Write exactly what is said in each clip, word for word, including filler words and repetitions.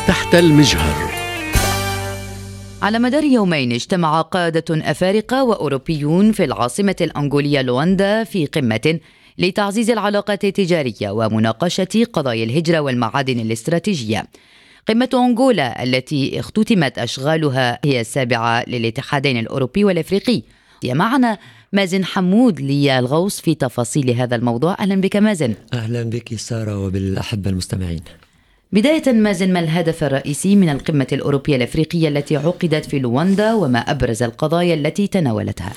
تحت المجهر. على مدار يومين اجتمع قادة أفارقة وأوروبيون في العاصمة الأنغولية لواندا في قمة لتعزيز العلاقات التجارية ومناقشة قضايا الهجرة والمعادن الاستراتيجية. قمة أنغولا التي اختتمت أشغالها هي السابعة للاتحادين الأوروبي والأفريقي. معنا مازن حمود للغوص في تفاصيل هذا الموضوع. أهلا بك مازن. أهلا بك سارة وبالأحبة المستمعين. بداية مازن، ما الهدف الرئيسي من القمة الأوروبية الأفريقية التي عقدت في لواندا وما أبرز القضايا التي تناولتها؟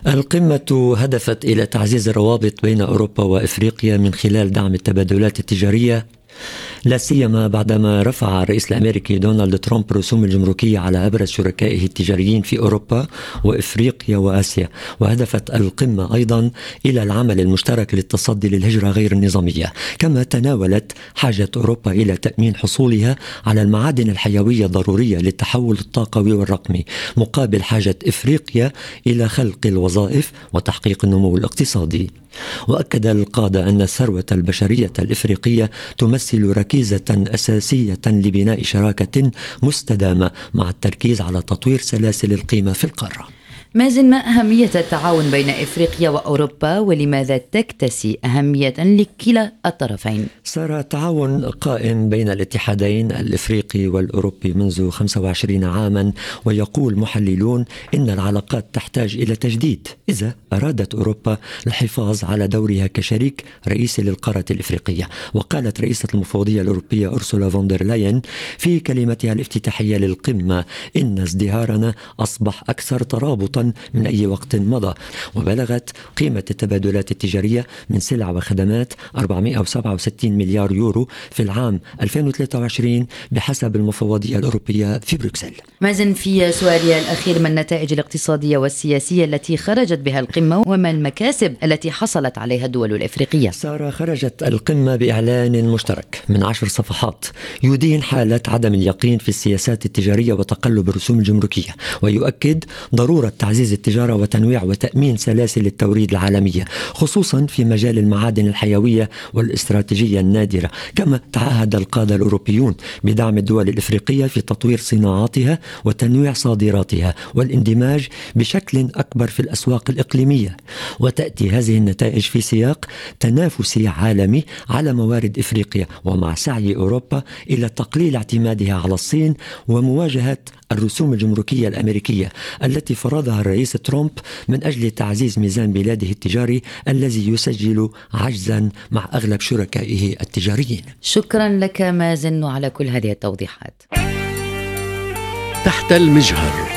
القمة هدفت إلى تعزيز الروابط بين أوروبا وأفريقيا من خلال دعم التبادلات التجارية، لا سيما بعدما رفع الرئيس الأمريكي دونالد ترامب رسوم الجمركية على أبرز شركائه التجاريين في أوروبا وإفريقيا وآسيا. وهدفت القمة أيضا إلى العمل المشترك للتصدي للهجرة غير النظامية، كما تناولت حاجة أوروبا إلى تأمين حصولها على المعادن الحيوية الضرورية للتحول الطاقوي والرقمي، مقابل حاجة إفريقيا إلى خلق الوظائف وتحقيق النمو الاقتصادي. وأكد القادة أن الثروة البشرية الإفريقية تمثل ركيزة أساسية لبناء شراكة مستدامة مع التركيز على تطوير سلاسل القيمة في القارة. مازن، ما أهمية التعاون بين إفريقيا وأوروبا ولماذا تكتسي أهمية لكلا الطرفين؟ صار التعاون قائم بين الاتحادين الإفريقي والأوروبي منذ خمسة وعشرين عاما، ويقول محللون إن العلاقات تحتاج إلى تجديد إذا أرادت أوروبا الحفاظ على دورها كشريك رئيسي للقارة الإفريقية. وقالت رئيسة المفوضية الأوروبية أورسولا فون دير لاين في كلمتها الافتتاحية للقمة إن ازدهارنا أصبح أكثر ترابطا من أي وقت مضى. وبلغت قيمة التبادلات التجارية من سلع وخدمات أربعمائة وسبعة وستين مليار يورو في العام ألفين وثلاثة وعشرين بحسب المفوضية الأوروبية في بروكسل. مازن، في سؤالي الأخير، ما النتائج الاقتصادية والسياسية التي خرجت بها القمة وما المكاسب التي حصلت عليها الدول الإفريقية؟ سارة، خرجت القمة بإعلان مشترك من عشر صفحات يدين حالة عدم اليقين في السياسات التجارية وتقلب الرسوم الجمركية، ويؤكد ضرورة تعزيز التجارة وتنويع وتأمين سلاسل التوريد العالمية خصوصا في مجال المعادن الحيوية والاستراتيجية النادرة. كما تعهد القادة الأوروبيون بدعم الدول الإفريقية في تطوير صناعاتها وتنويع صادراتها والاندماج بشكل أكبر في الأسواق الإقليمية. وتأتي هذه النتائج في سياق تنافسي عالمي على موارد إفريقيا، ومع سعي أوروبا إلى تقليل اعتمادها على الصين ومواجهة الرسوم الجمركية الأمريكية التي فرضها الرئيس ترامب من أجل تعزيز ميزان بلاده التجاري الذي يسجل عجزا مع أغلب شركائه التجاريين. شكرا لك مازن على كل هذه التوضيحات. تحت المجهر.